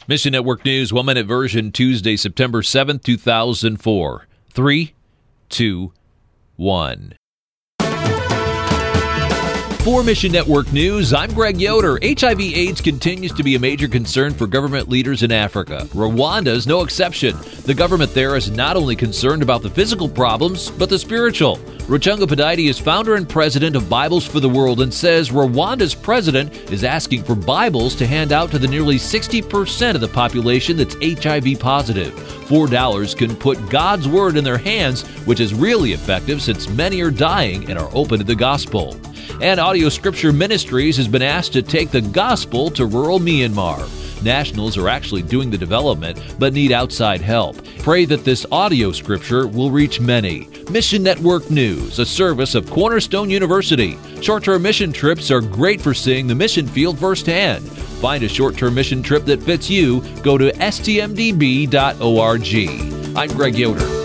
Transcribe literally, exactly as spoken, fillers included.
Mission Network News, one-minute version, Tuesday, September seventh, two thousand four. Three, two, one. For Mission Network News, I'm Greg Yoder. H I V AIDS continues to be a major concern for government leaders in Africa. Rwanda is no exception. The government there is not only concerned about the physical problems, but the spiritual. Ruchunga Padaidi is founder and president of Bibles for the World and says Rwanda's president is asking for Bibles to hand out to the nearly sixty percent of the population that's H I V positive. Four dollars can put God's Word in their hands, which is really effective since many are dying and are open to the gospel. And Audio Scripture Ministries has been asked to take the gospel to rural Myanmar. Nationals are actually doing the development, but need outside help. Pray that this audio scripture will reach many. Mission Network News, a service of Cornerstone University. Short-term mission trips are great for seeing the mission field firsthand. Find a short-term mission trip that fits you. Go to S T M D B dot org. I'm Greg Yoder.